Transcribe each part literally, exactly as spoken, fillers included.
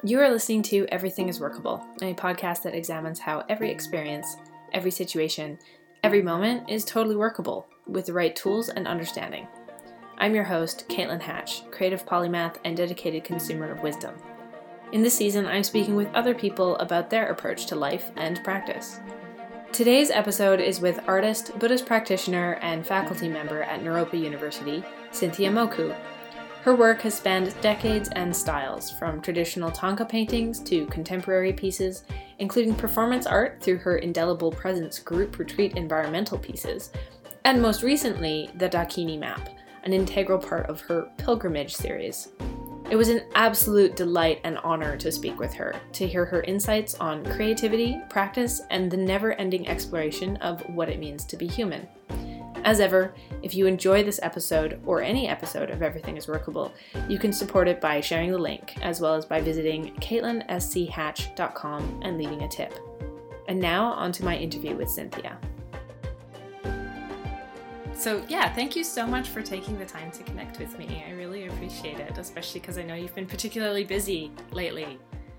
You are listening to Everything is Workable, a podcast that examines how every experience, every situation, every moment is totally workable with the right tools and understanding. I'm your host, Caitlin Hatch, creative polymath and dedicated consumer of wisdom. In this season, I'm speaking with other people about their approach to life and practice. Today's episode is with artist, Buddhist practitioner, and faculty member at Naropa University, Cynthia Moku. Her work has spanned decades and styles, from traditional Thangka paintings to contemporary pieces, including performance art through her Indelible Presence group retreat environmental pieces, and most recently, the Dakini map, an integral part of her pilgrimage series. It was an absolute delight and honor to speak with her, to hear her insights on creativity, practice, and the never-ending exploration of what it means to be human. As ever, if you enjoy this episode, or any episode of Everything is Workable, you can support it by sharing the link, as well as by visiting caitlin s c hatch dot com and leaving a tip. And now, on to my interview with Cynthia. So yeah, thank you so much for taking the time to connect with me. I really appreciate it, especially because I know you've been particularly busy lately.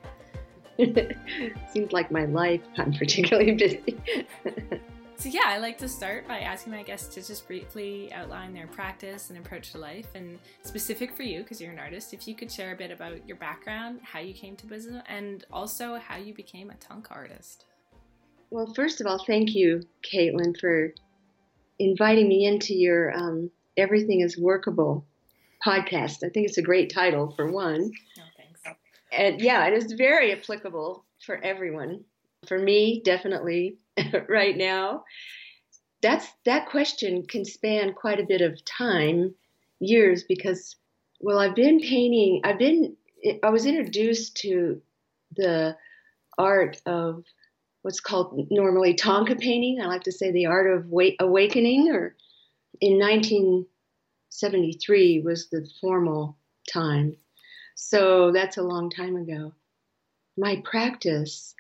Seems like my life, I'm particularly busy. So yeah, I like to start by asking my guests to just briefly outline their practice and approach to life, and specific for you, because you're an artist, if you could share a bit about your background, how you came to Buddhism, and also how you became a Thangka artist. Well, first of all, thank you, Caitlin, for inviting me into your um, Everything is Workable podcast. I think it's a great title, for one. Oh, thanks. And yeah, it is very applicable for everyone. For me, definitely. Right now, that's that question can span quite a bit of time, years, because, well, I've been painting, I've been, I was introduced to the art of what's called normally Thangka painting. I like to say the art of wa- awakening, or in nineteen seventy-three was the formal time. So that's a long time ago. My practice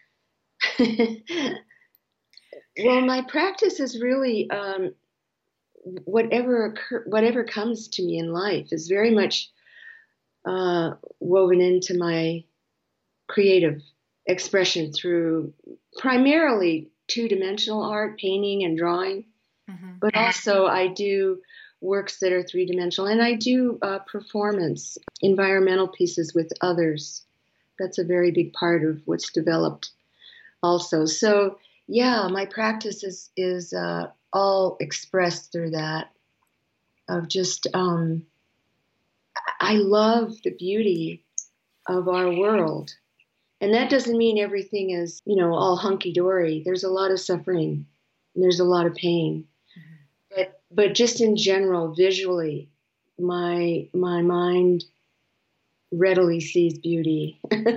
Well, my practice is really um, whatever occur, whatever comes to me in life is very much uh, woven into my creative expression through primarily two-dimensional art, painting and drawing, mm-hmm. but also I do works that are three-dimensional, and I do uh, performance, environmental pieces with others. That's a very big part of what's developed also. So yeah, my practice is is uh, all expressed through that of just, um, I love the beauty of our world. And that doesn't mean everything is, you know, all hunky-dory. There's a lot of suffering, and there's a lot of pain. Mm-hmm. But but just in general, visually, my my mind readily sees beauty.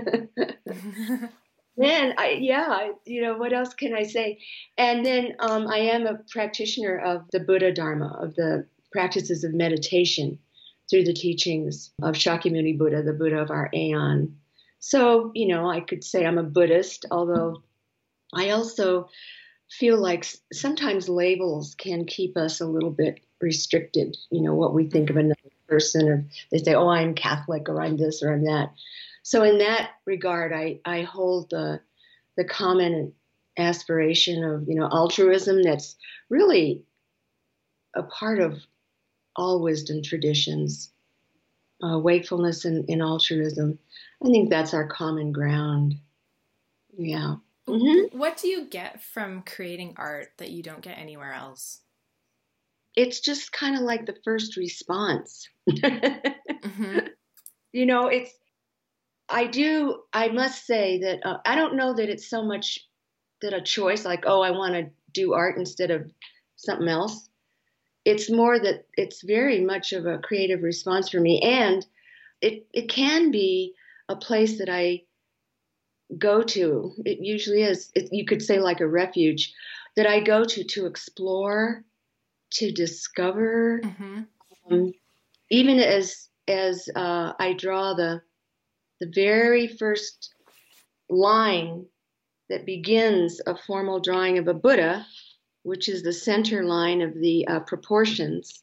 Man, I, yeah, I, you know, what else can I say? And then um, I am a practitioner of the Buddha Dharma, of the practices of meditation through the teachings of Shakyamuni Buddha, the Buddha of our Aeon. So, you know, I could say I'm a Buddhist, although I also feel like sometimes labels can keep us a little bit restricted, you know, what we think of another person, or they say, oh, I'm Catholic, or I'm this, or I'm that. So in that regard, I, I hold the the common aspiration of, you know, altruism that's really a part of all wisdom traditions, uh, wakefulness and, and altruism. I think that's our common ground. Yeah. Mm-hmm. What do you get from creating art that you don't get anywhere else? It's just kind of like the first response. Mm-hmm. You know, it's, I do, I must say that uh, I don't know that it's so much that a choice, like, oh, I want to do art instead of something else. It's more that it's very much of a creative response for me. And it, it can be a place that I go to. It usually is, it, you could say like a refuge that I go to to explore, to discover. Mm-hmm. Um, even as, as uh, I draw the The very first line that begins a formal drawing of a Buddha, which is the center line of the uh, proportions.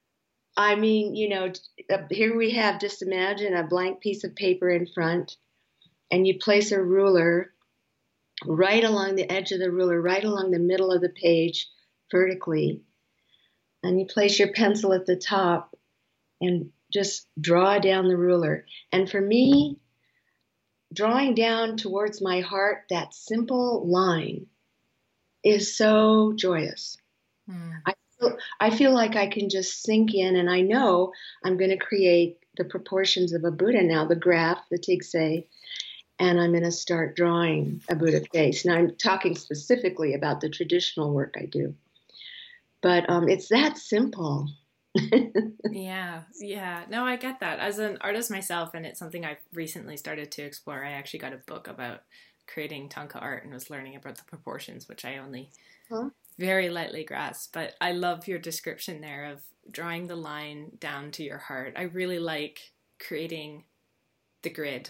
I mean, you know, here we have, just imagine a blank piece of paper in front and you place a ruler right along the edge of the ruler, right along the middle of the page vertically. And you place your pencil at the top and just draw down the ruler. And for me, drawing down towards my heart, that simple line is so joyous. Mm. I feel, I feel like I can just sink in, and I know I'm going to create the proportions of a Buddha now, the graph, the tigse, and I'm going to start drawing a Buddha face. Now, I'm talking specifically about the traditional work I do, but um, it's that simple. yeah, yeah. No, I get that. As an artist myself, and it's something I've recently started to explore, I actually got a book about creating Thangka art and was learning about the proportions, which I only huh? very lightly grasp. But I love your description there of drawing the line down to your heart. I really like creating the grid.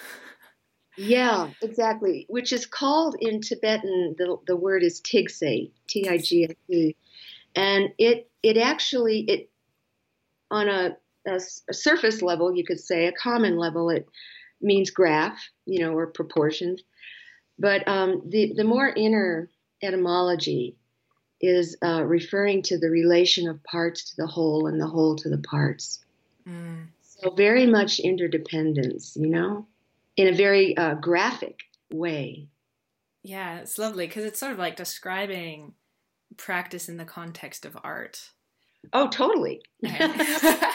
Yeah, exactly. Which is called in Tibetan, the, the word is tigse, T I G S E. And it it actually, it on a, a, a surface level, you could say, a common level, it means graph, you know, or proportions. But um, the, the more inner etymology is uh, referring to the relation of parts to the whole and the whole to the parts. Mm. So very much interdependence, you know, in a very uh, graphic way. Yeah, it's lovely because it's sort of like describing practice in the context of art. Oh, totally. Yeah,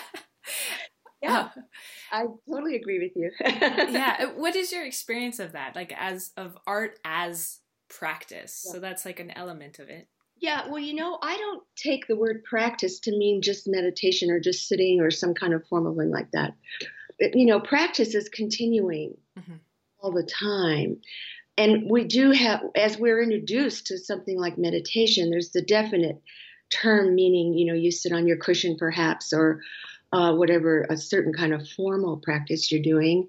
uh, I totally agree with you. Yeah. What is your experience of that? Like as of art as practice. Yeah. So that's like an element of it. Yeah. Well, you know, I don't take the word practice to mean just meditation or just sitting or some kind of formal thing like that. It, you know, practice is continuing mm-hmm. all the time. And we do have, as we're introduced to something like meditation, there's the definite term meaning, you know, you sit on your cushion perhaps, or uh, whatever, a certain kind of formal practice you're doing.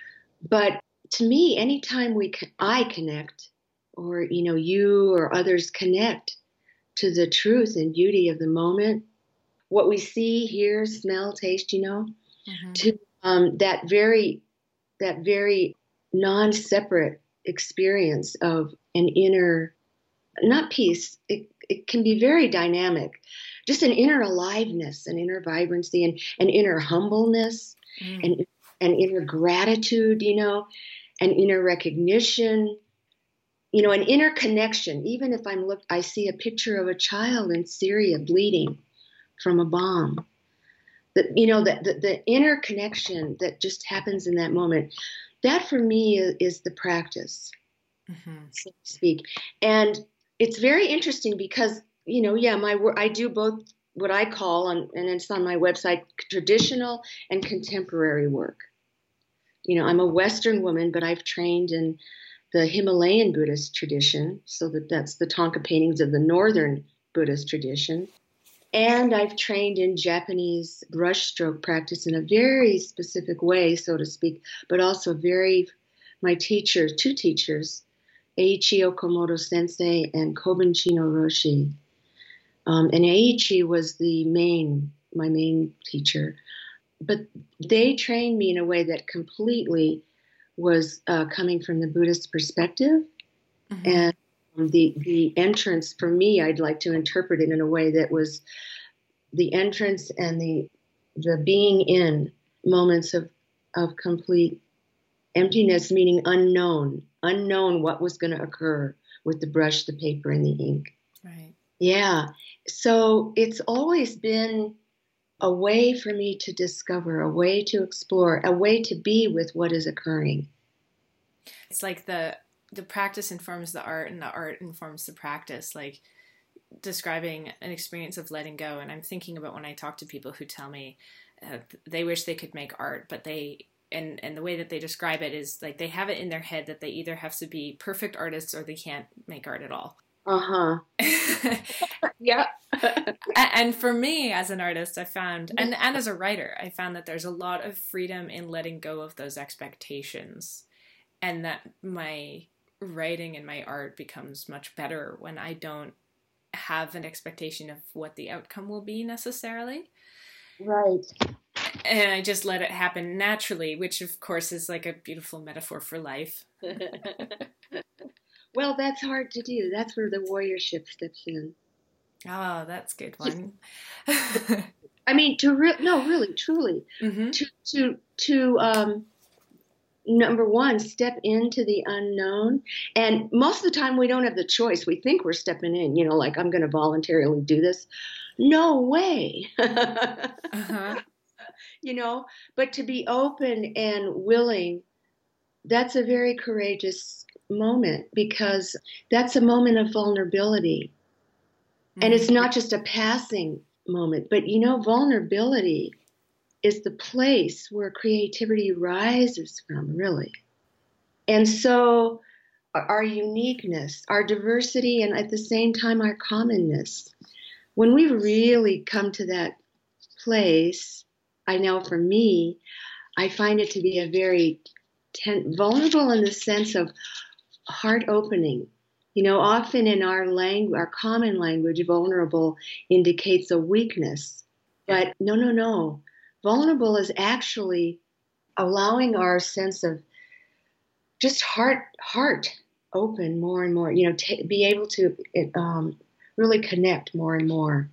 But to me, anytime we, I connect, or, you know, you or others connect to the truth and beauty of the moment, what we see, hear, smell, taste, you know, mm-hmm. to um, that very, that very non-separate experience of an inner, not peace, it, it can be very dynamic, just an inner aliveness, an inner vibrancy, and an inner humbleness, mm. and an inner gratitude, you know, an inner recognition, you know, an inner connection. Even if I'm look, I see a picture of a child in Syria bleeding from a bomb. That, you know, that the, the inner connection that just happens in that moment. That for me is, is the practice, mm-hmm. so to speak. And it's very interesting because, you know, yeah, my work, I do both what I call, on, and it's on my website, traditional and contemporary work. You know, I'm a Western woman, but I've trained in the Himalayan Buddhist tradition, so that that's the Thangka paintings of the Northern Buddhist tradition. And I've trained in Japanese brushstroke practice in a very specific way, so to speak, but also very, my teachers, two teachers, Eiichi Okamoto Sensei and Kobun Chino Roshi. Um, and Eiichi was the main, my main teacher. But they trained me in a way that completely was uh, coming from the Buddhist perspective. Mm-hmm. And The the entrance, for me, I'd like to interpret it in a way that was the entrance and the the being in moments of, of complete emptiness, meaning unknown, unknown what was going to occur with the brush, the paper, and the ink. Right. Yeah. So it's always been a way for me to discover, a way to explore, a way to be with what is occurring. It's like the the practice informs the art and the art informs the practice, like describing an experience of letting go. And I'm thinking about when I talk to people who tell me uh, they wish they could make art, but they, and, and the way that they describe it is like they have it in their head that they either have to be perfect artists or they can't make art at all. Uh-huh. Yeah. And for me as an artist, I found, and, and as a writer, I found that there's a lot of freedom in letting go of those expectations, and that my writing and my art becomes much better when I don't have an expectation of what the outcome will be necessarily. Right. And I just let it happen naturally, which of course is like a beautiful metaphor for life. Well, that's hard to do. That's where the warriorship steps in. Oh, that's a good one. I mean, to re- no, really, truly, mm-hmm. to to to um, number one, step into the unknown. And most of the time, we don't have the choice. We think we're stepping in. You know, like I'm going to voluntarily do this. No way. uh-huh. You know, but to be open and willing, that's a very courageous moment, because that's a moment of vulnerability. Mm-hmm. And it's not just a passing moment, but you know, vulnerability is the place where creativity rises from, really. And so our uniqueness, our diversity, and at the same time, our commonness, when we really come to that place, I know for me, I find it to be a very ten- vulnerable in the sense of heart opening. You know, often in our language, our common language, vulnerable indicates a weakness. But no, no, no. Vulnerable is actually allowing our sense of just heart, heart open more and more. You know, t- be able to um, really connect more and more.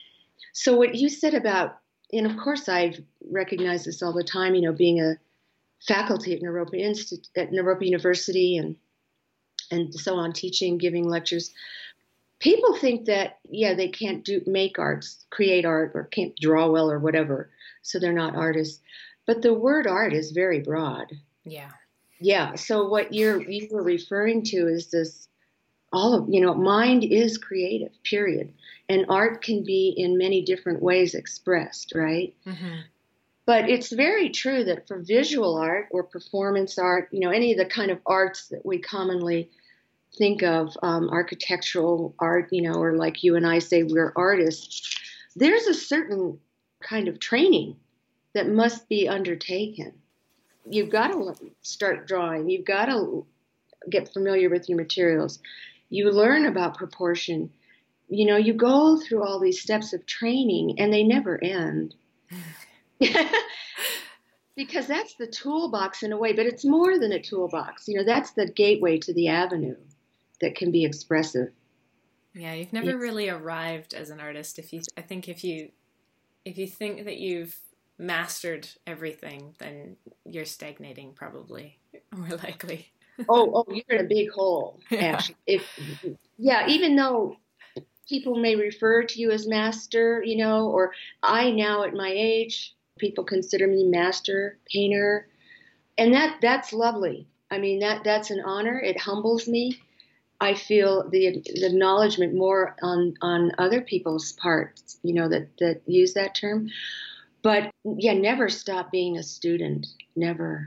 So what you said about, and of course I've recognized this all the time, you know, being a faculty at Naropa Institute, at Naropa University and and so on, teaching, giving lectures. People think that, yeah, they can't do make arts, create art, or can't draw well or whatever, so they're not artists. But the word art is very broad. Yeah. Yeah. So what you're you were referring to is this, all of, you know, mind is creative, period. And art can be in many different ways expressed, right? Mm-hmm. But it's very true that for visual art or performance art, you know, any of the kind of arts that we commonly think of, um, architectural art, you know, or like you and I say we're artists, there's a certain kind of training that must be undertaken. You've got to start drawing. You've got to get familiar with your materials. You learn about proportion. You know, you go through all these steps of training, and they never end. Because that's the toolbox in a way, but it's more than a toolbox. You know, that's the gateway to the avenue that can be expressive. Yeah, you've never yes. really arrived as an artist. If you, I think if you, if you think that you've mastered everything, then you're stagnating, probably, more likely. oh, oh, you're in a big hole. Actually, yeah. If yeah, even though people may refer to you as master, you know, or I now at my age, people consider me master painter, and that that's lovely. I mean, that that's an honor. It humbles me. I feel the, the acknowledgement more on, on other people's parts, you know, that, that use that term. But yeah, never stop being a student. Never.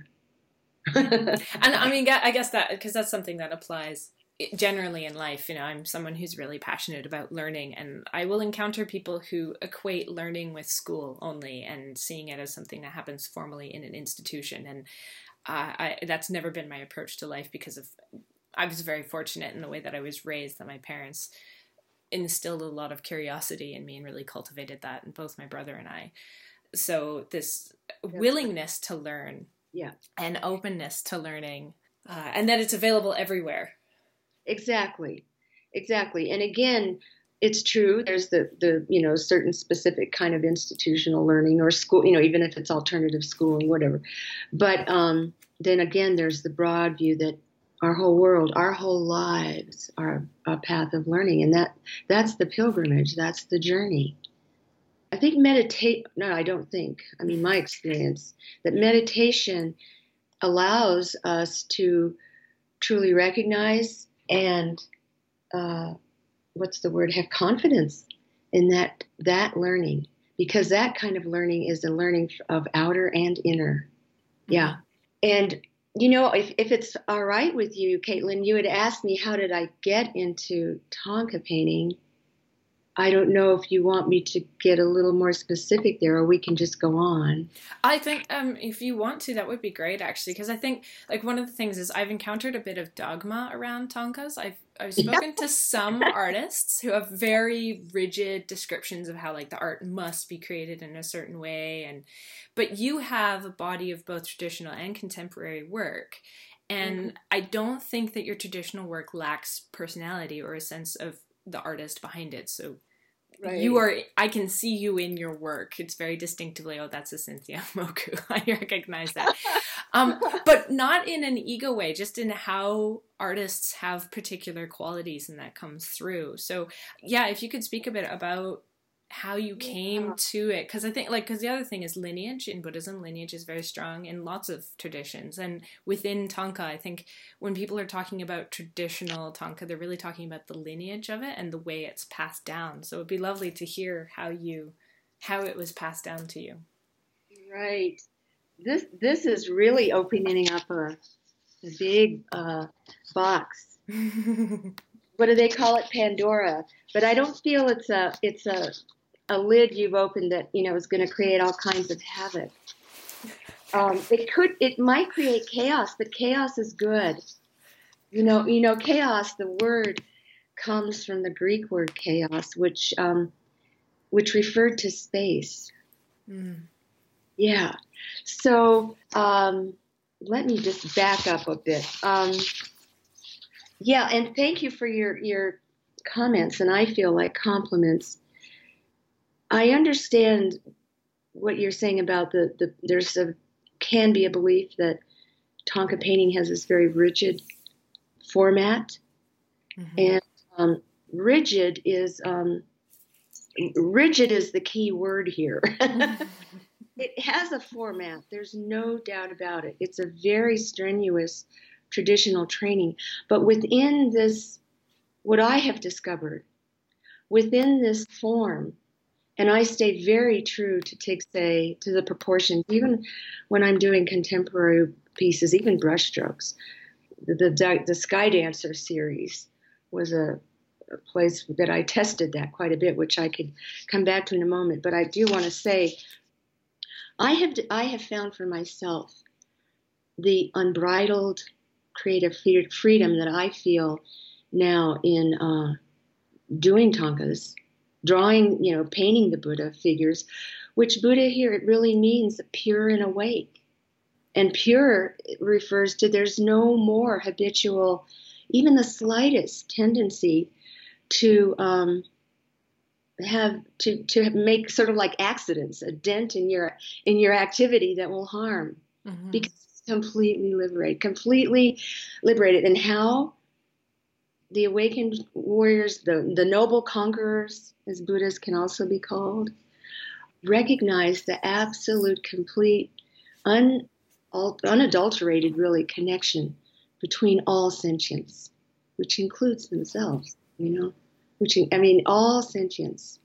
And I mean, I guess that, because that's something that applies generally in life. You know, I'm someone who's really passionate about learning, and I will encounter people who equate learning with school only and seeing it as something that happens formally in an institution. And uh, I, that's never been my approach to life, because of I was very fortunate in the way that I was raised, that my parents instilled a lot of curiosity in me and really cultivated that in both my brother and I. So this willingness to learn, yeah, and openness to learning, uh, and that it's available everywhere. Exactly, exactly. And again, it's true. There's the, the, you know, certain specific kind of institutional learning or school, you know, even if it's alternative schooling, whatever. But um, then again, there's the broad view that our whole world, our whole lives are a path of learning. And that that's the pilgrimage. That's the journey. I think meditate, no, I don't think, I mean, my experience, that meditation allows us to truly recognize and, uh, what's the word, have confidence in that, that learning, because that kind of learning is a learning of outer and inner. Yeah. And, you know, if, if it's all right with you, Caitlin, you had asked me, how did I get into Thangka painting? I don't know if you want me to get a little more specific there, or we can just go on. I think um, if you want to, that would be great, actually, because I think like one of the things is I've encountered a bit of dogma around thangkas. I've I've spoken to some artists who have very rigid descriptions of how like the art must be created in a certain way, and but you have a body of both traditional and contemporary work. And mm-hmm. I don't think that your traditional work lacks personality or a sense of the artist behind it. So right. you are, I can see you in your work. It's very distinctively, oh, that's a Cynthia Moku. I recognize that. um, but not in an ego way, just in how artists have particular qualities and that comes through. So yeah, if you could speak a bit about how you came yeah. to it, because I think like because the other thing is lineage in Buddhism. Lineage is very strong in lots of traditions, and within Thangka, I think when people are talking about traditional Thangka, they're really talking about the lineage of it and the way it's passed down. So it'd be lovely to hear how you how it was passed down to you. Right. This this is really opening up a, a big uh, box. What do they call it? Pandora. But I don't feel it's a it's a a lid you've opened that, you know, is going to create all kinds of havoc. Um, it could, it might create chaos, but chaos is good. You know, you know, chaos, the word comes from the Greek word chaos, which, um, which referred to space. Mm. Yeah. So, um, let me just back up a bit. Um, yeah. And thank you for your, your comments. And I feel like compliments. I understand what you're saying about the, the there's a can be a belief that Thangka painting has this very rigid format, mm-hmm. and um, rigid is um, rigid is the key word here. It has a format. There's no doubt about it. It's a very strenuous traditional training, but within this, what I have discovered within this form. And I stay very true to take, say, to the proportions, even when I'm doing contemporary pieces, even brushstrokes. The, the, the Sky Dancer series was a, a place that I tested that quite a bit, which I could come back to in a moment. But I do want to say, I have, I have found for myself the unbridled creative freedom that I feel now in uh, doing Thangkas. Drawing, you know, painting the Buddha figures, which Buddha here, it really means pure and awake. And pure refers to there's no more habitual, even the slightest tendency to um, have to to make sort of like accidents, a dent in your in your activity that will harm, mm-hmm. because it's completely liberated, completely liberated. And how? The awakened warriors, the, the noble conquerors, as Buddhas can also be called, recognize the absolute, complete, un, unadulterated, really, connection between all sentience, which includes themselves, you know, which, I mean, all sentience.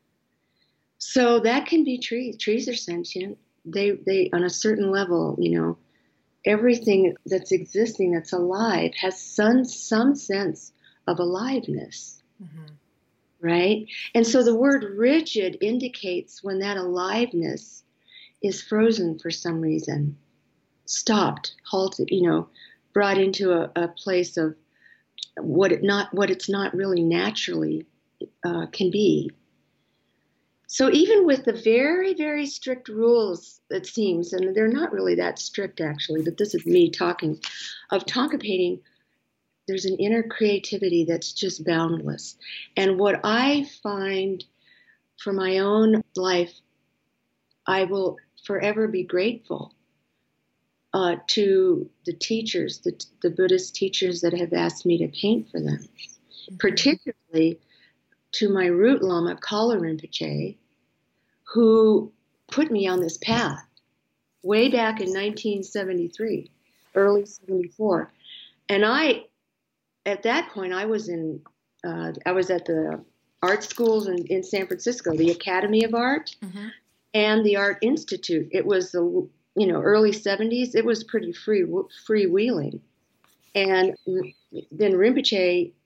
So that can be trees. Trees are sentient. They, they, on a certain level, you know, everything that's existing, that's alive, has some, some sense of aliveness, mm-hmm. right? And so the word rigid indicates when that aliveness is frozen for some reason, stopped, halted, you know, brought into a, a place of what it not what it's not really naturally uh, can be. So even with the very, very strict rules, it seems, and they're not really that strict actually, but this is me talking, of Thangka painting, there's an inner creativity that's just boundless. And what I find for my own life, I will forever be grateful uh, to the teachers, the, the Buddhist teachers that have asked me to paint for them, mm-hmm. particularly to my root Lama, Kala Rinpoche, who put me on this path way back in nineteen seventy-three, early seventy-four. And I, at that point, I was in, uh, I was at the art schools in, in San Francisco, the Academy of Art, mm-hmm. and the Art Institute. It was the, you know, early seventies. It was pretty free, freewheeling. And then Rinpoche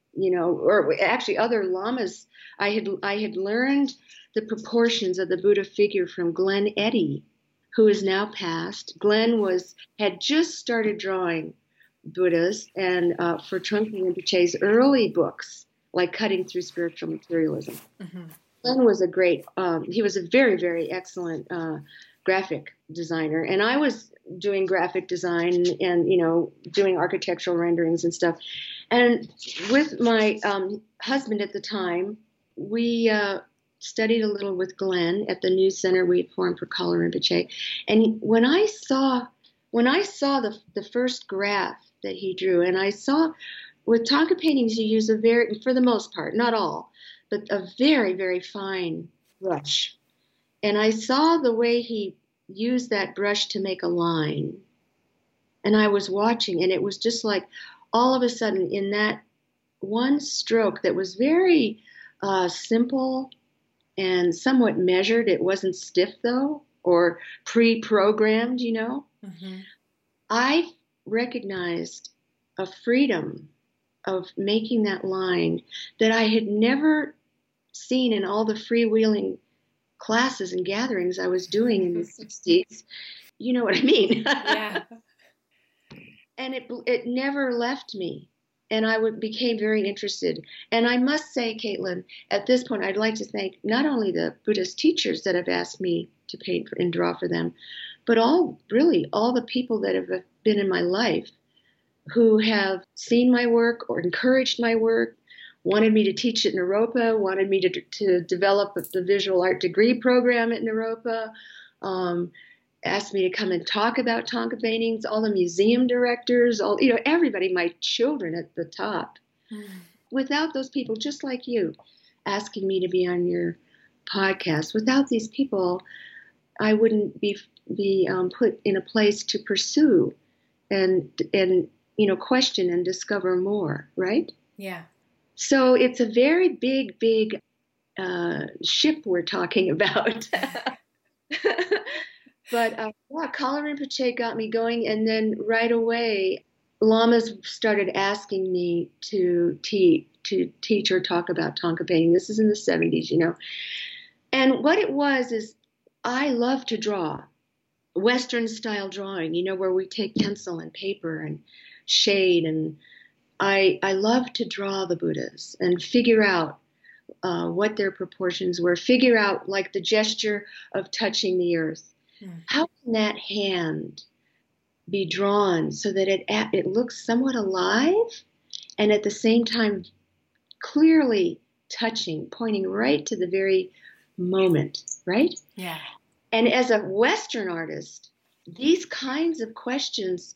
you know, or actually other lamas. I had I had learned the proportions of the Buddha figure from Glenn Eddy, who is now passed. Glenn was had just started drawing Buddhas, and uh, for Trungpa Rinpoche's early books, like Cutting Through Spiritual Materialism. Mm-hmm. Glenn was a great, um, he was a very, very excellent uh, graphic designer. And I was doing graphic design and, and, you know, doing architectural renderings and stuff. And with my um, husband at the time, we uh, studied a little with Glenn at the new center we had formed for Kala Rinpoche. And when I saw, when I saw the, the first graph that he drew, and I saw with Thangka paintings, you use a very, for the most part, not all, but a very, very fine brush. And I saw the way he used that brush to make a line. And I was watching, and it was just like all of a sudden in that one stroke that was very uh, simple and somewhat measured. It wasn't stiff, though, or pre-programmed, you know. Mm-hmm. I recognized a freedom of making that line that I had never seen in all the freewheeling classes and gatherings I was doing in the sixties. You know what I mean? Yeah. And it it never left me. And I would, became very interested. And I must say, Caitlin, at this point, I'd like to thank not only the Buddhist teachers that have asked me to paint and draw for them, but all, really, all the people that have been in my life who have seen my work or encouraged my work, wanted me to teach at Naropa, wanted me to, to develop the visual art degree program at Naropa, um, asked me to come and talk about Thangka paintings, all the museum directors, all, you know, everybody, my children at the top. Mm. Without those people, just like you, asking me to be on your podcast, without these people, I wouldn't be be um, put in a place to pursue and and you know question and discover more, right? Yeah. So it's a very big, big uh, ship we're talking about. But uh, yeah, Kala Rinpoche got me going, and then right away, lamas started asking me to teach, to teach or talk about Thangka painting. This is in the seventies, you know. And what it was is, I love to draw, Western style drawing, you know, where we take pencil and paper and shade, and I I love to draw the Buddhas and figure out uh, what their proportions were, figure out like the gesture of touching the earth. How can that hand be drawn so that it it looks somewhat alive and at the same time clearly touching, pointing right to the very moment, right? Yeah. And as a Western artist, these kinds of questions,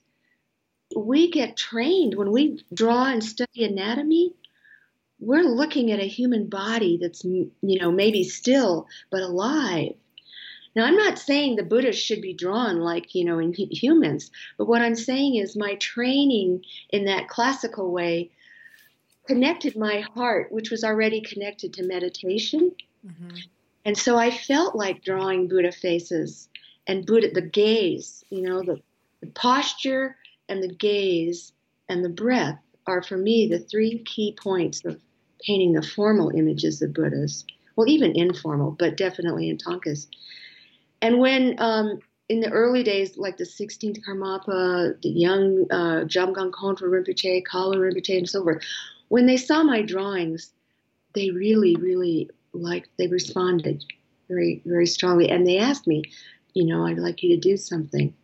we get trained when we draw and study anatomy. We're looking at a human body that's, you know, maybe still but alive. Now, I'm not saying the Buddhas should be drawn like, you know, in humans, but what I'm saying is my training in that classical way connected my heart, which was already connected to meditation. Mm-hmm. And so I felt like drawing Buddha faces and Buddha, the gaze, you know, the, the posture and the gaze and the breath are for me the three key points of painting the formal images of Buddhas. Well, even informal, but definitely in Thangkas. And when, um, in the early days, like the sixteenth Karmapa, the young uh, Jamgon Kongtrul Rinpoche, Kala Rinpoche, and so forth, when they saw my drawings, they really, really liked, they responded very, very strongly. And they asked me, you know, I'd like you to do something.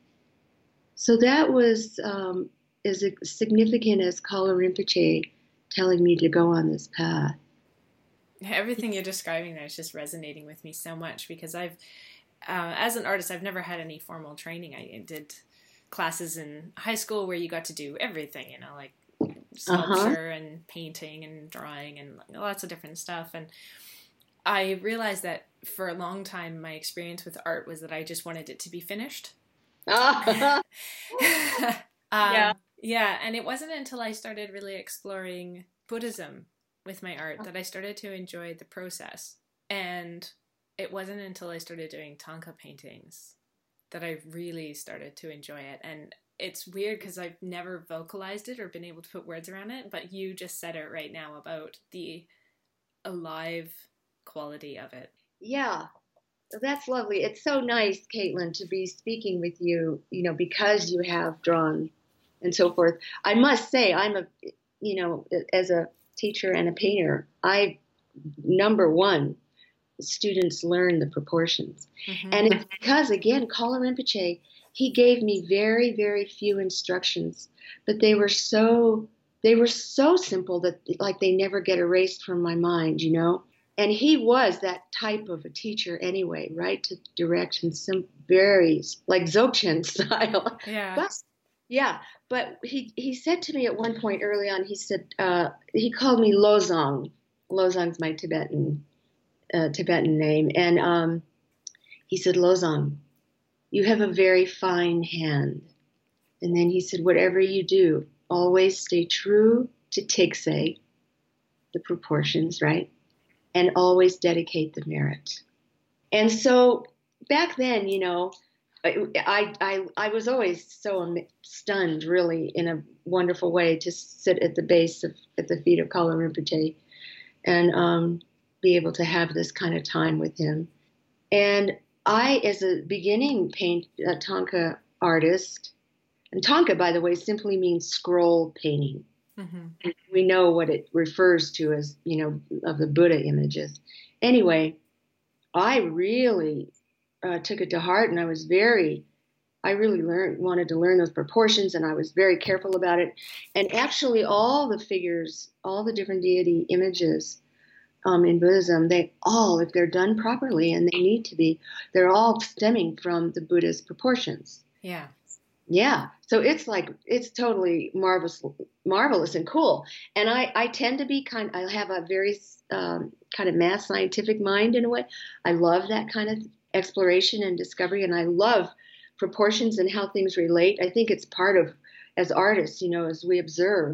So that was um, as significant as Kala Rinpoche telling me to go on this path. Everything you're describing there is just resonating with me so much because I've, Uh, as an artist, I've never had any formal training. I did classes in high school where you got to do everything, you know, like sculpture uh-huh. and painting and drawing and lots of different stuff. And I realized that for a long time, my experience with art was that I just wanted it to be finished. um, yeah. Yeah. And it wasn't until I started really exploring Buddhism with my art that I started to enjoy the process. And it wasn't until I started doing Thangka paintings that I really started to enjoy it. And it's weird because I've never vocalized it or been able to put words around it, but you just said it right now about the alive quality of it. Yeah, that's lovely. It's so nice, Caitlin, to be speaking with you, you know, because you have drawn and so forth. I must say, I'm a, you know, as a teacher and a painter, I, number one, students learn the proportions. Mm-hmm. And it's because, again, Kala Rinpoche, he gave me very, very few instructions, but they were so, they were so simple that like they never get erased from my mind, you know? And he was that type of a teacher anyway, right? To direct in some very, like Dzogchen style. Yeah. But, yeah. But he, he said to me at one point early on, he said, uh, he called me Lozong. Lozong's my Tibetan Uh, Tibetan name. And um, he said, Lozong, you have a very fine hand. And then he said, whatever you do, always stay true to Tigse, the proportions, right? And always dedicate the merit. And so back then, you know, I, I, I was always so stunned, really, in a wonderful way, to sit at the base of, at the feet of Kala Rinpoche. And, um, be able to have this kind of time with him. And I, as a beginning paint uh, Thangka artist, and Thangka, by the way, simply means scroll painting. Mm-hmm. And we know what it refers to as, you know, of the Buddha images. Anyway, I really uh, took it to heart, and I was very, I really learned, wanted to learn those proportions, and I was very careful about it. And actually all the figures, all the different deity images, Um, in Buddhism, they all, if they're done properly, and they need to be, they're all stemming from the Buddha's proportions. Yeah. Yeah. So it's like, it's totally marvelous, marvelous and cool. And I, I tend to be kind, I have a very um, kind of math scientific mind in a way. I love that kind of exploration and discovery, and I love proportions and how things relate. I think it's part of, as artists, you know, as we observe,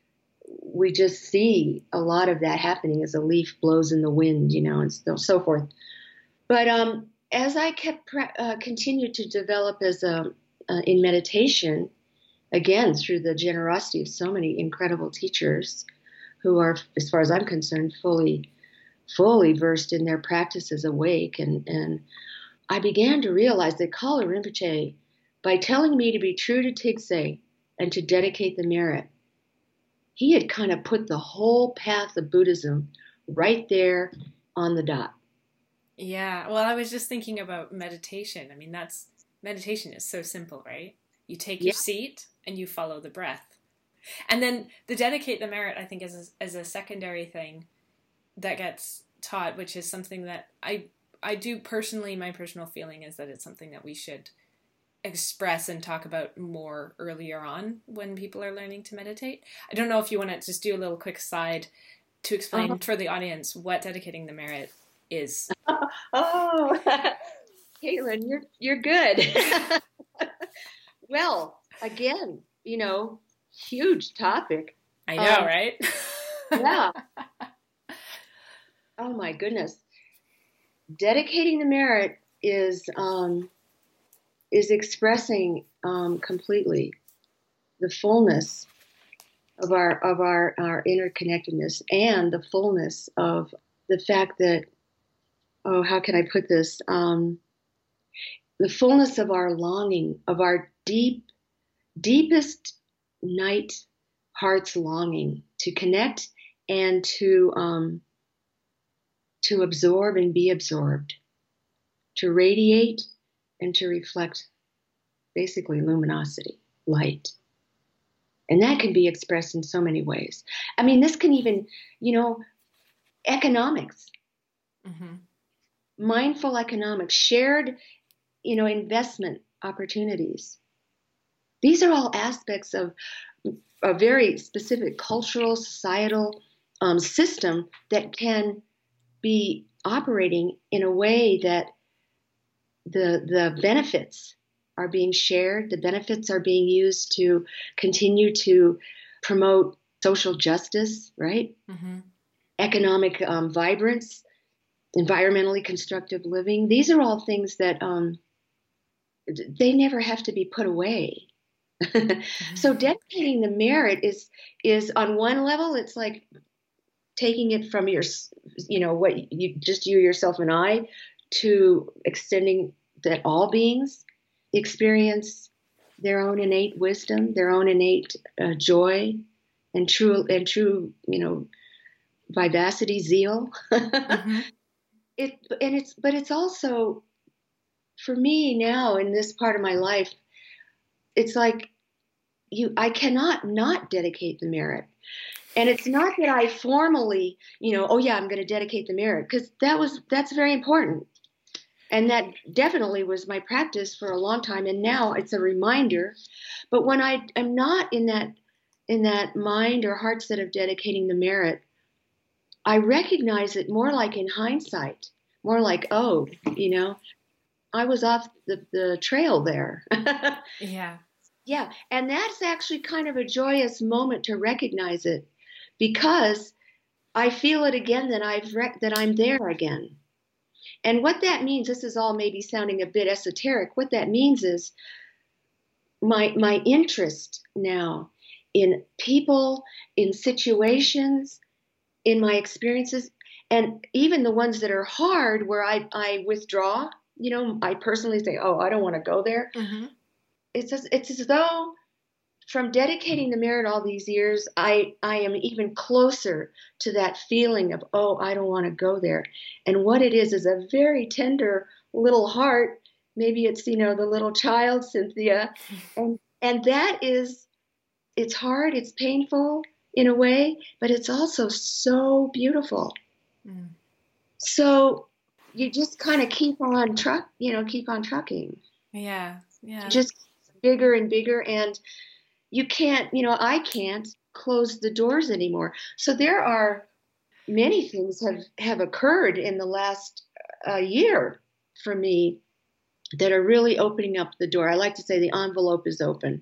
we just see a lot of that happening as a leaf blows in the wind, you know, and so, so forth. But um, as I kept uh, continued to develop as a uh, in meditation, again through the generosity of so many incredible teachers who are, as far as I'm concerned, fully fully versed in their practices awake, and and I began to realize that Kala Rinpoche, by telling me to be true to Tigse and to dedicate the merit, he had kind of put the whole path of Buddhism right there on the dot. Yeah. Well, I was just thinking about meditation. I mean, that's, meditation is so simple, right? You take your yeah. seat and you follow the breath. And then the dedicate the merit, I think, is a, is a secondary thing that gets taught, which is something that I, I do personally, my personal feeling is that it's something that we should express and talk about more earlier on when people are learning to meditate. I don't know if you want to just do a little quick side to explain uh-huh. for the audience what dedicating the merit is. Oh, oh. Caitlin, you're you're good. Well, again, you know, huge topic. I know, um, right? Yeah. Oh my goodness. Dedicating the merit is um is expressing um, completely the fullness of our of our, our interconnectedness, and the fullness of the fact that, oh, how can I put this? Um, the fullness of our longing, of our deep, deepest night heart's longing to connect and to um, to absorb and be absorbed, to radiate and to reflect basically luminosity, light. And that can be expressed in so many ways. I mean, this can even, you know, economics, mm-hmm. mindful economics, shared, you know, investment opportunities. These are all aspects of a very specific cultural, societal um, system that can be operating in a way that the the benefits are being shared. The benefits are being used to continue to promote social justice, right? Mm-hmm. Economic um, vibrance, environmentally constructive living. These are all things that um, they never have to be put away. So dedicating the merit is is on one level, it's like taking it from your, you know, what you just you, yourself, and I, to extending that all beings experience their own innate wisdom, their own innate uh, joy, and true and true, you know, vivacity, zeal. Mm-hmm. It and it's but it's also, for me now in this part of my life, it's like you I cannot not dedicate the merit. And it's not that I formally, you know, oh yeah, I'm going to dedicate the merit, because that was that's very important. And that definitely was my practice for a long time, and now it's a reminder. But when I am not in that in that mind or heart set of dedicating the merit, I recognize it more like in hindsight, more like, oh, you know, I was off the, the trail there. Yeah. Yeah. And that's actually kind of a joyous moment to recognize it, because I feel it again that I've rec- that I'm there again. And what that means, this is all maybe sounding a bit esoteric. What that means is my my interest now in people, in situations, in my experiences, and even the ones that are hard, where I, I withdraw, you know, I personally say, oh, I don't want to go there. Mm-hmm. It's as, it's as though from dedicating the merit all these years, I, I am even closer to that feeling of, oh, I don't want to go there. And what it is is a very tender little heart. Maybe it's, you know, the little child, Cynthia. And, and that is, it's hard, it's painful in a way, but it's also so beautiful. Mm. So you just kind of keep on truck, you know, keep on trucking. Yeah, yeah. Just bigger and bigger, and you can't, you know, I can't close the doors anymore. So there are many things have, have occurred in the last uh, year for me that are really opening up the door. I like to say the envelope is open.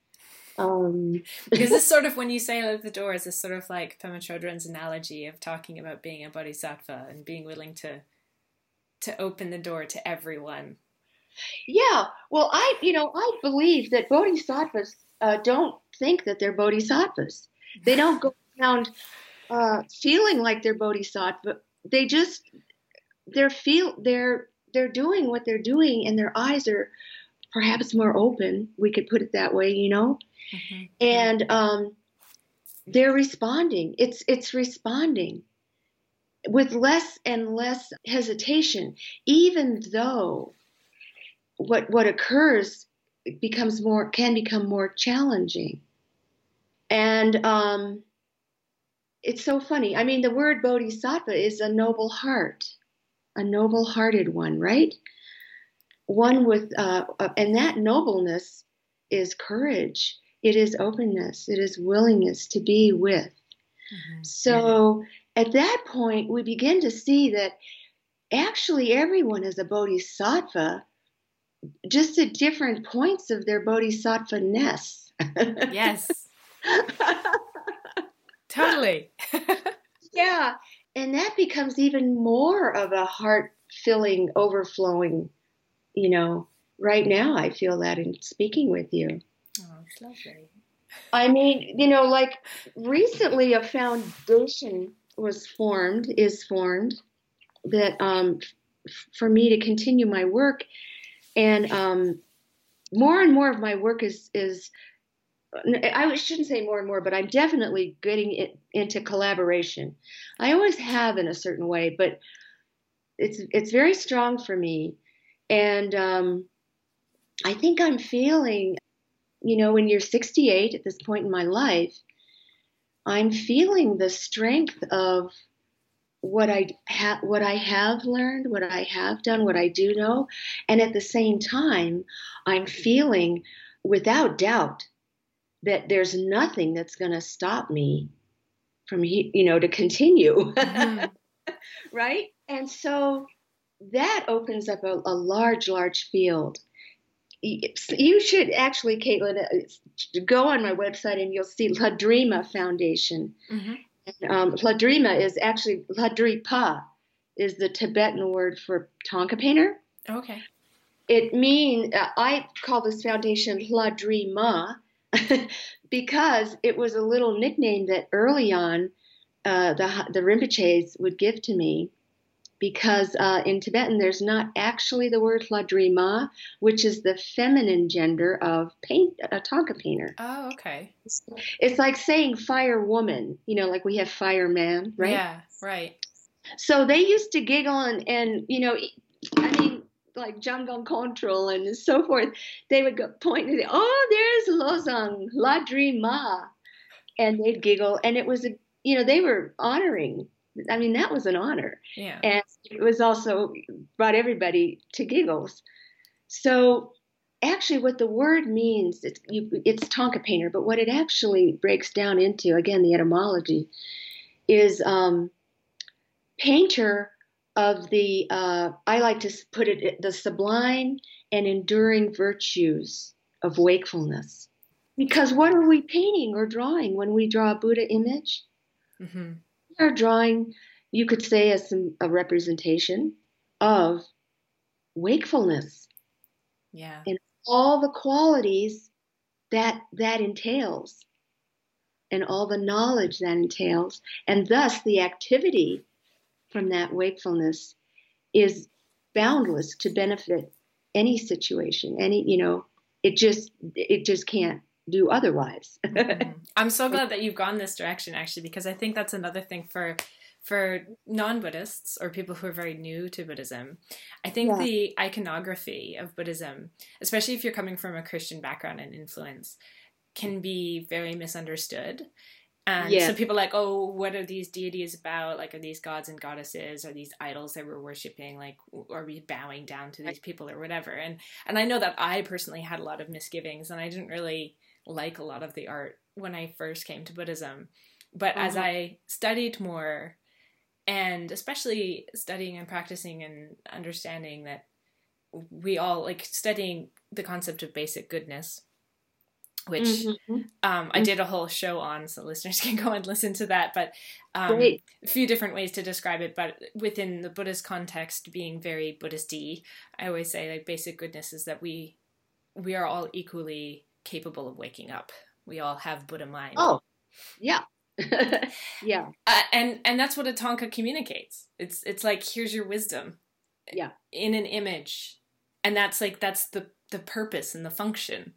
Um, because this sort of, when you say out the door, is this sort of like Pema Chodron's analogy of talking about being a bodhisattva and being willing to to open the door to everyone. Yeah, well, I you know I believe that bodhisattvas uh, don't think that they're bodhisattvas. They don't go around uh, feeling like they're bodhisattva. They just they're feel they're they're doing what they're doing, and their eyes are perhaps more open. We could put it that way, you know. Mm-hmm. And um, they're responding. It's it's responding with less and less hesitation, even though what what occurs becomes more can become more challenging. And um, it's so funny. I mean, the word bodhisattva is a noble heart, a noble-hearted one, right? One with, uh, and that nobleness is courage. It is openness. It is willingness to be with. Mm-hmm. So at that point, we begin to see that actually everyone is a bodhisattva, just at different points of their bodhisattva-ness. Yes. Totally. Yeah. And that becomes even more of a heart-filling, overflowing, you know, right now I feel that in speaking with you. Oh, it's lovely. I mean, you know, like recently a foundation was formed, is formed, that um, f- for me to continue my work. And um, more and more of my work is, is, I shouldn't say more and more, but I'm definitely getting it into collaboration. I always have in a certain way, but it's it's very strong for me. And um, I think I'm feeling, you know, when you're sixty-eight at this point in my life, I'm feeling the strength of what I ha- what I have learned, what I have done, what I do know. And at the same time, I'm feeling without doubt that there's nothing that's going to stop me from, you know, to continue. Mm-hmm. Right? And so that opens up a, a large, large field. You should actually, Caitlin, go on my website and you'll see Ladrima Foundation. Mm-hmm. And, um, Ladrima is actually, Ladripa is the Tibetan word for Thangka painter. Okay. it mean uh, I call this foundation Hladri Ma because it was a little nickname that early on uh, the the Rinpoches would give to me. Because uh, in Tibetan, there's not actually the word Hladri Ma, which is the feminine gender of paint, a Thangka painter. Oh, okay. It's, it's like saying fire woman, you know, like we have fireman, right? Yeah, right. So they used to giggle and, and you know, I mean, like Jamgon Control and so forth. They would go point and say, oh, there's Losang, Hladri Ma. And they'd giggle. And it was, a, you know, they were honoring. I mean, that was an honor. Yeah. And it was also brought everybody to giggles. So actually what the word means, it's, you, it's Thangka painter, but what it actually breaks down into, again, the etymology, is um, painter of the, uh, I like to put it, the sublime and enduring virtues of wakefulness. Because what are we painting or drawing when we draw a Buddha image? Mm-hmm. We are drawing, you could say, as a representation of wakefulness. Yeah. And all the qualities that that entails, and all the knowledge that entails, and thus the activity from that wakefulness is boundless to benefit any situation. Any, you know, it just it just can't do otherwise. Mm-hmm. I'm so glad that you've gone this direction, actually, because I think that's another thing for for non-Buddhists or people who are very new to Buddhism. I think yeah. the iconography of Buddhism, especially if you're coming from a Christian background and influence, can be very misunderstood. And yeah. so people are like, oh, what are these deities about? Like, are these gods and goddesses? Are these idols that we're worshiping? Like, are we bowing down to these people or whatever? And and I know that I personally had a lot of misgivings, and I didn't really like a lot of the art when I first came to Buddhism. But uh-huh. as I studied more, and especially studying and practicing and understanding that we all, like studying the concept of basic goodness, which mm-hmm. um, I did a whole show on, so listeners can go and listen to that. But um, a few different ways to describe it. But within the Buddhist context, being very Buddhist-y, I always say like basic goodness is that we we are all equally capable of waking up. We all have Buddha mind. Oh, yeah. yeah. Uh, and and that's what a Thangka communicates. It's it's like, here's your wisdom. Yeah. In an image. And that's like, that's the, the purpose and the function.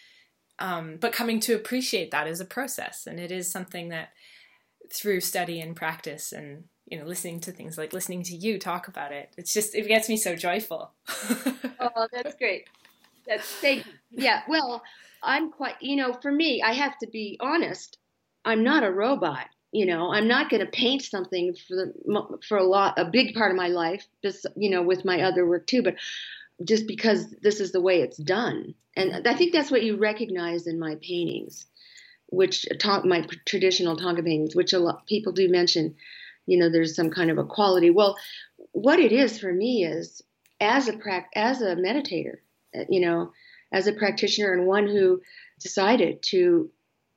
Um, but coming to appreciate that is a process. And it is something that through study and practice and, you know, listening to things like listening to you talk about it, it's just, it gets me so joyful. Oh, that's great. That's, thank you. Yeah. Well, I'm quite, you know, for me, I have to be honest. I'm not a robot. You know, I'm not going to paint something for the, for a lot, a big part of my life, just, you know, with my other work too, but just because this is the way it's done. And I think that's what you recognize in my paintings, which my traditional Thangka paintings, which a lot people do mention, you know, there's some kind of a quality. Well, what it is for me is as a as a meditator, you know, as a practitioner and one who decided to,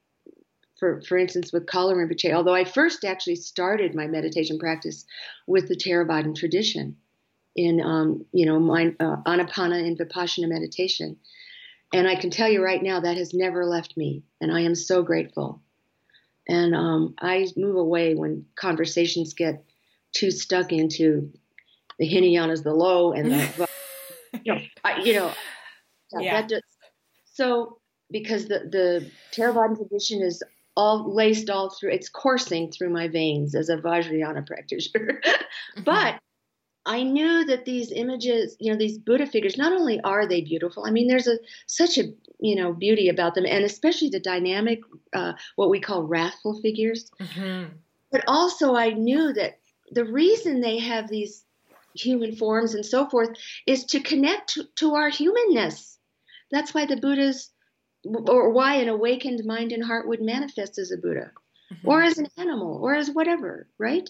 for for instance, with Kala Rinpoche, although I first actually started my meditation practice with the Theravadan tradition in, um, you know, mind, uh, Anapana and Vipassana meditation. And I can tell you right now that has never left me, and I am so grateful. And um, I move away when conversations get too stuck into the Hinayanas, the low, and the, you know, I, you know yeah. That just, so because the the Theravadan tradition is all laced all through, it's coursing through my veins as a Vajrayana practitioner, mm-hmm. but I knew that these images, you know, these Buddha figures, not only are they beautiful, I mean, there's a such a, you know, beauty about them, and especially the dynamic, uh, what we call wrathful figures. Mm-hmm. But also I knew that the reason they have these human forms and so forth is to connect to, to our humanness. That's why the Buddhas, or why an awakened mind and heart would manifest as a Buddha, mm-hmm. or as an animal, or as whatever, right?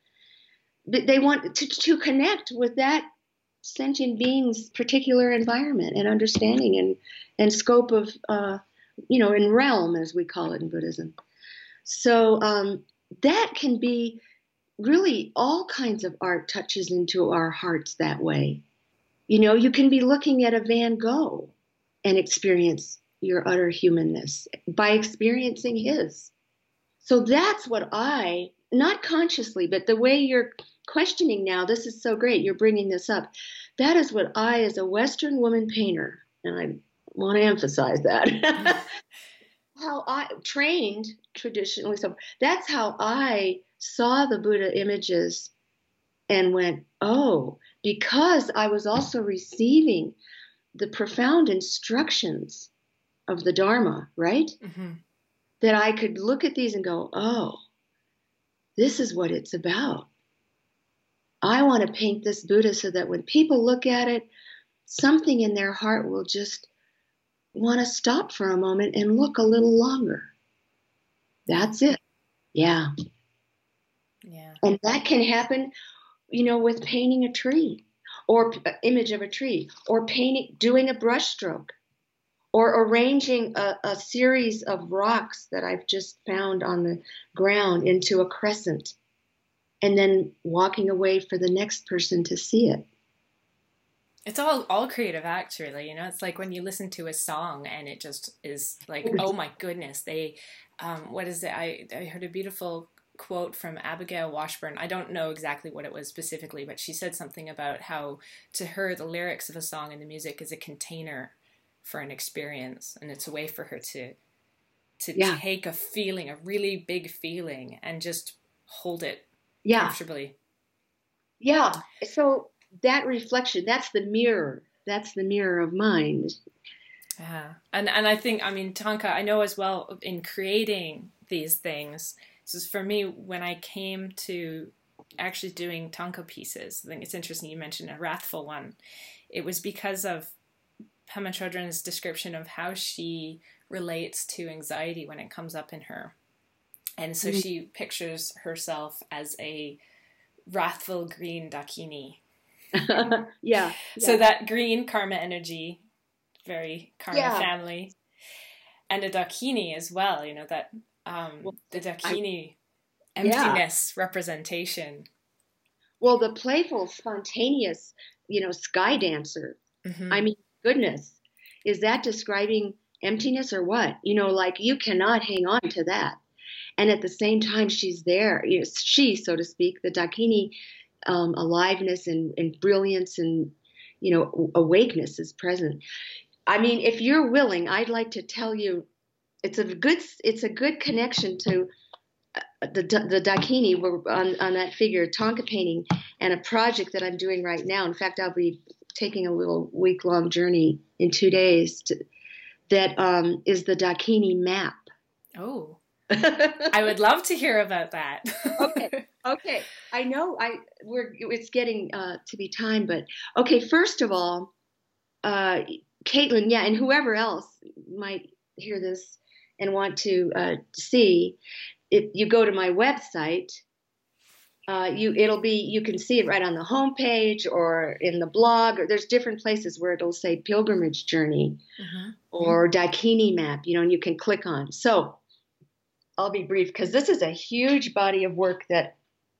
They want to, to connect with that sentient being's particular environment and understanding and, and scope of, uh, you know, in realm, as we call it in Buddhism. So um, that can be really all kinds of art touches into our hearts that way. You know, you can be looking at a Van Gogh and experience your utter humanness by experiencing his. So that's what I, not consciously, but the way you're questioning now, this is so great, you're bringing this up. That is what I, as a Western woman painter, and I want to emphasize that, how I trained traditionally. So that's how I saw the Buddha images and went, oh, because I was also receiving the profound instructions of the Dharma, right? Mm-hmm. That I could look at these and go, oh, this is what it's about. I want to paint this Buddha so that when people look at it, something in their heart will just want to stop for a moment and look a little longer. That's it. Yeah. Yeah. And that can happen, you know, with painting a tree or uh, image of a tree, or painting, doing a brush stroke, or arranging a, a series of rocks that I've just found on the ground into a crescent, and then walking away for the next person to see it. It's all all creative acts, really. You know, it's like when you listen to a song and it just is like, oh my goodness, they, um, what is it? I, I heard a beautiful quote from Abigail Washburn. I don't know exactly what it was specifically, but she said something about how to her the lyrics of a song and the music is a container for an experience, and it's a way for her to to yeah. take a feeling, a really big feeling, and just hold it yeah. comfortably. Yeah. So that reflection, that's the mirror. That's the mirror of mind. Yeah. And and I think, I mean, Thangka, I know as well in creating these things, this is for me when I came to actually doing Thangka pieces. I think it's interesting you mentioned a wrathful one. It was because of Pema Chodron's description of how she relates to anxiety when it comes up in her. And so mm-hmm. she pictures herself as a wrathful green dakini. yeah, yeah. So that green karma energy, very karma yeah. family. And a dakini as well, you know, that um, well, the dakini I, emptiness yeah. representation. Well, the playful, spontaneous, you know, sky dancer. Mm-hmm. I mean, goodness, is that describing emptiness or what? You know, like you cannot hang on to that. And at the same time, she's there, you know, she, so to speak, the Dakini um, aliveness and, and brilliance and, you know, awakeness is present. I mean, if you're willing, I'd like to tell you, it's a good, it's a good connection to uh, the the Dakini on, on that figure, Thangka painting, and a project that I'm doing right now. In fact, I'll be taking a little week-long journey in two days to, that um, is the Dakini map. Oh, I would love to hear about that. okay, okay. I know I we're it's getting uh, to be time, but okay. First of all, uh, Caitlin, yeah, and whoever else might hear this and want to uh, see, if you go to my website. Uh, you it'll be you can see it right on the homepage or in the blog, or there's different places where it'll say pilgrimage journey mm-hmm. or Dakini map, you know, and you can click on. So I'll be brief because this is a huge body of work that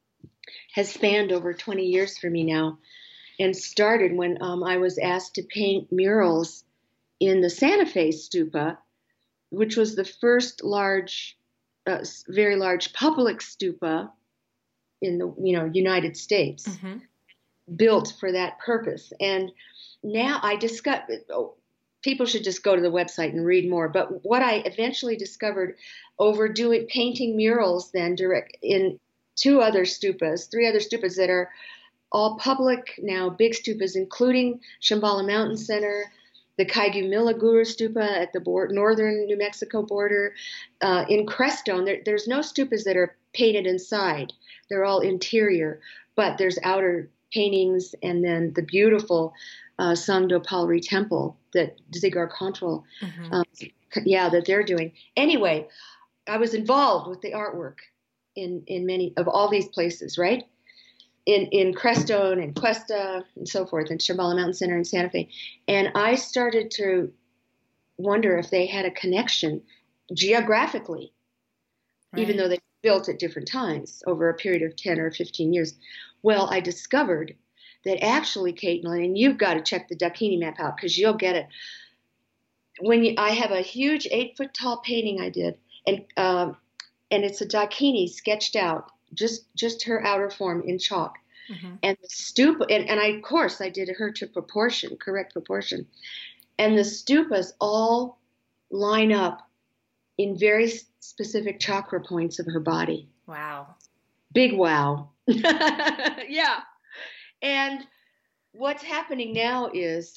has spanned over twenty years for me now, and started when um, I was asked to paint murals in the Santa Fe stupa, which was the first large, uh, very large public stupa in the you know United States, mm-hmm. built for that purpose. And now I discovered, oh, people should just go to the website and read more. But what I eventually discovered over doing painting murals then direct in two other stupas, three other stupas that are all public now, big stupas, including Shambhala Mountain Center, the Kaigumila Guru Stupa at the board, northern New Mexico border. Uh, in Crestone, there, there's no stupas that are painted inside. They're all interior, but there's outer paintings, and then the beautiful uh, Sangdo Palri Temple that Dzigar Contral, mm-hmm. um, yeah, that they're doing. Anyway, I was involved with the artwork in, in many of all these places, right? In in Crestone and Cuesta and so forth, and Shambhala Mountain Center in Santa Fe. And I started to wonder if they had a connection geographically, right. even though they built at different times over a period of ten or fifteen years. Well, I discovered that actually, Caitlin, and you've got to check the Dakini map out because you'll get it. When you, I have a huge eight foot tall painting I did, and um, and it's a Dakini sketched out, just just her outer form in chalk, mm-hmm. and the stupa, and, and I of course I did her to proportion, correct proportion, and the stupas all line up in very specific chakra points of her body. Wow. Big wow. Yeah. And what's happening now is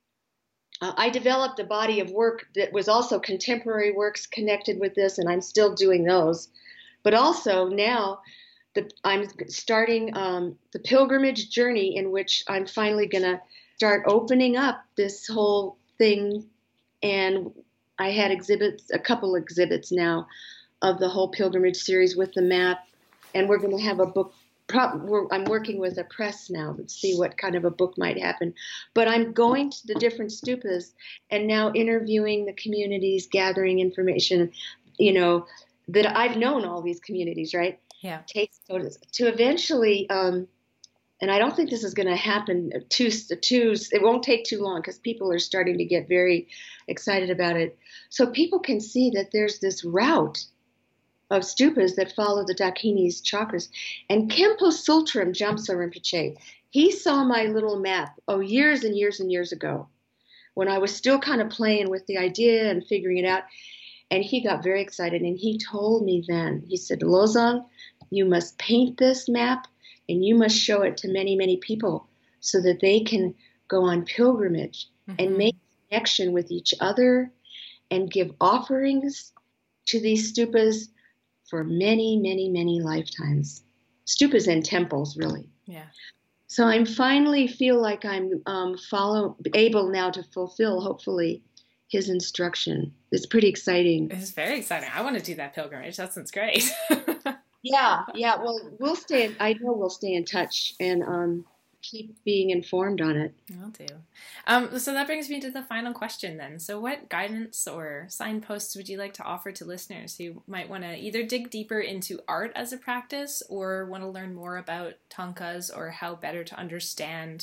uh, I developed a body of work that was also contemporary works connected with this, and I'm still doing those. But also now the, I'm starting um, the pilgrimage journey in which I'm finally going to start opening up this whole thing. And I had exhibits, a couple exhibits now of the whole pilgrimage series with the map. And we're going to have a book. We're, I'm working with a press now to see what kind of a book might happen. But I'm going to the different stupas and now interviewing the communities, gathering information, you know, that I've known all these communities, right? Yeah. Take photos to eventually, um, and I don't think this is going to happen too, too, it won't take too long because people are starting to get very excited about it. So people can see that there's this route of stupas that follow the Dakini's chakras. And Khenpo Sultram Jamsa Rinpoche, he saw my little map, oh, years and years and years ago, when I was still kind of playing with the idea and figuring it out. And he got very excited, and he told me then, he said, Losang, you must paint this map, and you must show it to many, many people so that they can go on pilgrimage mm-hmm. and make connection with each other and give offerings to these stupas for many, many, many lifetimes. Stupas and temples, really. Yeah. So I'm finally feel like I'm um, follow able now to fulfill, hopefully, his instruction. It's pretty exciting. It's very exciting. I want to do that pilgrimage. That sounds great. yeah, yeah. Well, we'll stay. In, I know we'll stay in touch and um, keep being informed on it. I'll do. Um, so that brings me to the final question then. So what guidance or signposts would you like to offer to listeners who might want to either dig deeper into art as a practice or want to learn more about thangkas or how better to understand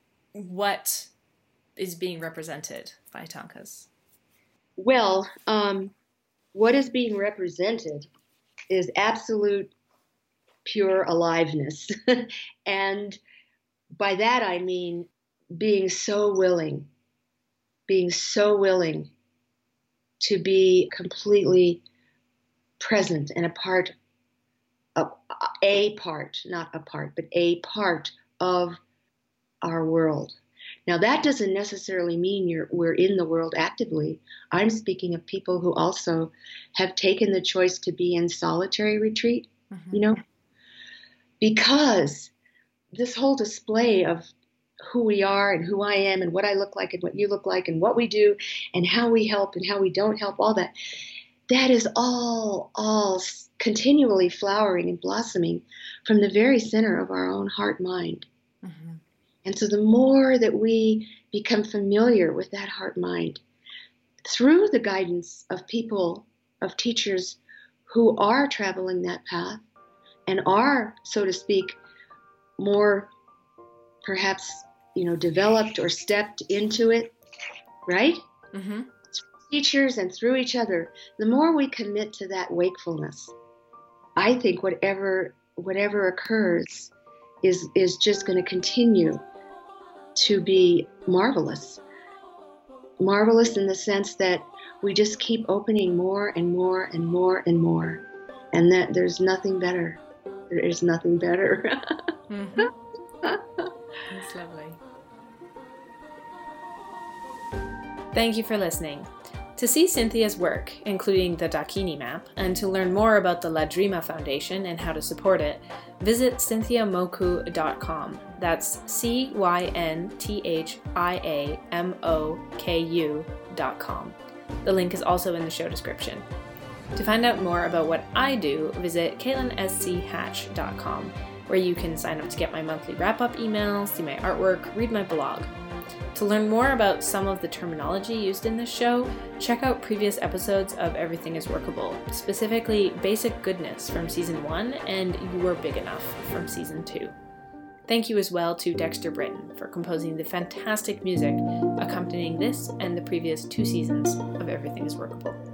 what is being represented by thangkas? Well, um, what is being represented is absolute pure aliveness. And by that I mean being so willing, being so willing to be completely present and a part, of, a part, not a part, but a part of our world. Now, that doesn't necessarily mean you're, we're in the world actively. I'm speaking of people who also have taken the choice to be in solitary retreat, mm-hmm. you know, because this whole display of who we are and who I am and what I look like and what you look like and what we do and how we help and how we don't help, all that, that is all, all continually flowering and blossoming from the very center of our own heart mind. Mm-hmm. And so the more that we become familiar with that heart mind through the guidance of people, of teachers who are traveling that path and are, so to speak, more perhaps, you know, developed or stepped into it, right? Mm-hmm. Teachers and through each other, the more we commit to that wakefulness, I think whatever whatever occurs is is just going to continue to be marvelous. Marvelous in the sense that we just keep opening more and more and more and more, and that there's nothing better. There is nothing better. Mm-hmm. That's lovely. Thank you for listening. To see Cynthia's work, including the Dakini map, and to learn more about the Ladrima Foundation and how to support it, visit cynthia moku dot com. That's C Y N T H I A M O K U dot com. The link is also in the show description. To find out more about what I do, visit caitlin s c hatch dot com, where you can sign up to get my monthly wrap-up email, see my artwork, read my blog. To learn more about some of the terminology used in this show, check out previous episodes of Everything is Workable, specifically Basic Goodness from Season one and You Are Big Enough from Season two. Thank you as well to Dexter Britton for composing the fantastic music accompanying this and the previous two seasons of Everything is Workable.